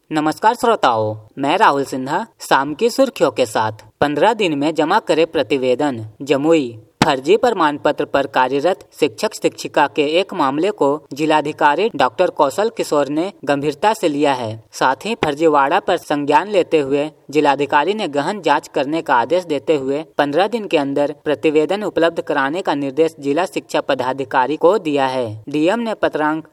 नमस्कार श्रोताओं, मैं राहुल सिन्हा शाम की सुर्खियों के साथ 15 दिन में जमा करे प्रतिवेदन। जमुई फर्जी प्रमाण पत्र पर कार्यरत शिक्षक शिक्षिका के एक मामले को जिलाधिकारी डॉक्टर कौशल किशोर ने गंभीरता से लिया है। साथ ही फर्जीवाड़ा पर संज्ञान लेते हुए जिलाधिकारी ने गहन जांच करने का आदेश देते हुए 15 दिन के अंदर प्रतिवेदन उपलब्ध कराने का निर्देश जिला शिक्षा पदाधिकारी को दिया है। डीएम ने पत्रांक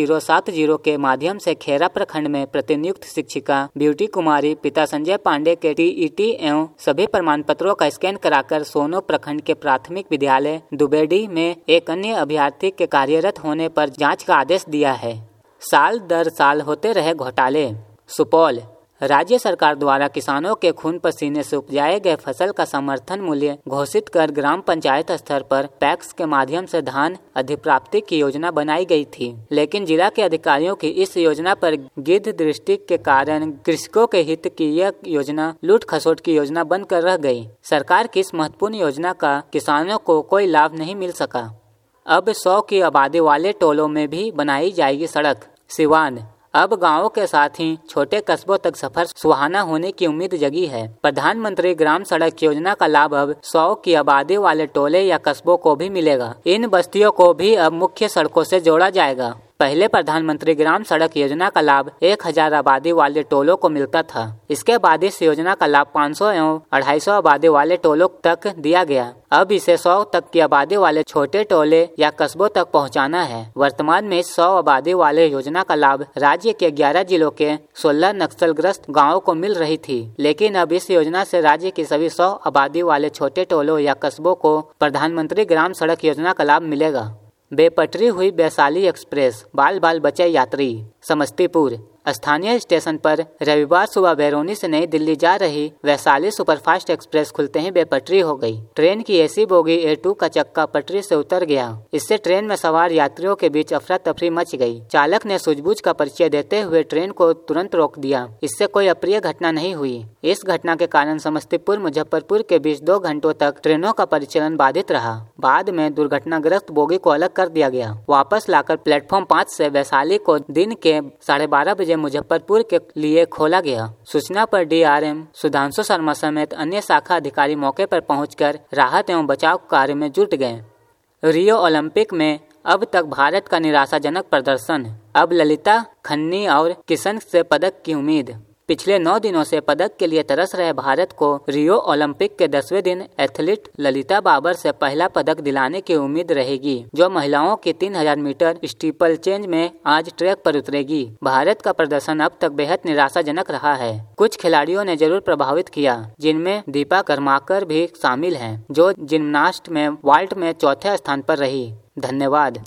1070 के माध्यम से खेरा प्रखंड में प्रतिनियुक्त शिक्षिका ब्यूटी कुमारी पिता संजय पांडे के टीईटी एवं सभी प्रमाण पत्रों का स्कैन कराकर सोनो प्रखंड के प्राथमिक विद्यालय दुबेडी में एक अन्य अभ्यर्थी के कार्यरत होने पर जांच का आदेश दिया है। साल दर साल होते रहे घोटाले। सुपौल राज्य सरकार द्वारा किसानों के खून पसीने से उपजाए गए फसल का समर्थन मूल्य घोषित कर ग्राम पंचायत स्तर पर पैक्स के माध्यम से धान अधिप्राप्ति की योजना बनाई गई थी, लेकिन जिला के अधिकारियों की इस योजना पर गिद्ध दृष्टि के कारण कृषकों के हित की यह योजना लूट खसोट की योजना बनकर रह गई। सरकार की इस महत्वपूर्ण योजना का किसानों को कोई लाभ नहीं मिल सका। अब 100 की आबादी वाले टोलों में भी बनाई जाएगी सड़क। सिवान अब गांवों के साथ ही छोटे कस्बों तक सफर सुहाना होने की उम्मीद जगी है। प्रधानमंत्री ग्राम सड़क योजना का लाभ अब 100 की आबादी वाले टोले या कस्बों को भी मिलेगा। इन बस्तियों को भी अब मुख्य सड़कों से जोड़ा जाएगा। पहले प्रधानमंत्री ग्राम सड़क योजना का लाभ 1000 आबादी वाले टोलों को मिलता था। इसके बाद इस योजना का लाभ 500 एवं 250 आबादी वाले टोलों तक दिया गया। अब इसे 100 तक की आबादी वाले छोटे टोले या कस्बों तक पहुंचाना है। वर्तमान में इस 100 आबादी वाले योजना का लाभ राज्य के 11 जिलों के 16 नक्सलग्रस्त गाँवों को मिल रही थी, लेकिन अब इस योजना से राज्य की सभी 100 आबादी वाले छोटे टोलों या कस्बों को प्रधानमंत्री ग्राम सड़क योजना का लाभ मिलेगा। बेपटरी हुई वैशाली एक्सप्रेस, बाल बाल बचे यात्री। समस्तीपुर स्थानीय स्टेशन पर रविवार सुबह बैरोनी से नई दिल्ली जा रही वैशाली सुपरफास्ट एक्सप्रेस खुलते ही बेपटरी हो गई। ट्रेन की एसी बोगी A2 का चक्का पटरी से उतर गया। इससे ट्रेन में सवार यात्रियों के बीच अफरा तफरी मच गई। चालक ने सूझबूझ का परिचय देते हुए ट्रेन को तुरंत रोक दिया। इससे कोई अप्रिय घटना नहीं हुई। इस घटना के कारण समस्तीपुर मुजफ्फरपुर के बीच 2 घंटों तक ट्रेनों का परिचालन बाधित रहा। बाद में दुर्घटनाग्रस्त बोगी को अलग कर दिया गया। वापस लाकर प्लेटफॉर्म 5 से वैशाली को दिन के 12:30 बजे मुजफ्फरपुर के लिए खोला गया। सूचना पर DRM सुधांशु शर्मा समेत अन्य शाखा अधिकारी मौके पर पहुंचकर राहत एवं बचाव कार्य में जुट गए। रियो ओलंपिक में अब तक भारत का निराशाजनक प्रदर्शन। अब ललिता, खन्नी और किशन से पदक की उम्मीद। पिछले 9 दिनों से पदक के लिए तरस रहे भारत को रियो ओलंपिक के 10वें दिन एथलीट ललिता बाबर से पहला पदक दिलाने की उम्मीद रहेगी, जो महिलाओं की 3000 मीटर स्टीपल चेंज में आज ट्रैक पर उतरेगी। भारत का प्रदर्शन अब तक बेहद निराशाजनक रहा है। कुछ खिलाड़ियों ने जरूर प्रभावित किया, जिनमें दीपा कर्माकर भी शामिल हैं, जो जिम्नास्ट में वर्ल्ड में 4थे स्थान पर रही। धन्यवाद।